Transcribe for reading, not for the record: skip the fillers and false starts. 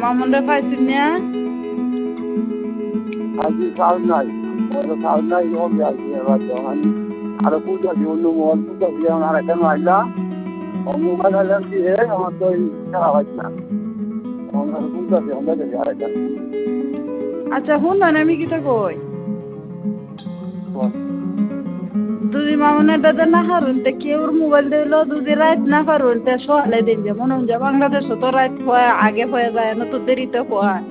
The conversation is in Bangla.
মামুনরে পাইছেন না? আজি কাল নাই কাল নাই হবে আজকে এবার যখন আরো পূজা দিয়ে অন্য মোবাইল পূজা দিয়ে আর একটা মাইলা মোবাইল আনলাম দিয়ে আমার তো খেলা হচ্ছে না আমার পূজা দিয়ে আমরা দেখি আরেকটা আচ্ছা শুনবেন আমি কিটা কই দুদি মামুনের দাদা না হারুন তে কেউর মোবাইল দিল দুদি রাত না পারুন তে সকালে দিন যে মনে হয় বাংলাদেশও তো রাত হয় আগে হয়ে যায় না তো দেরিতে হয়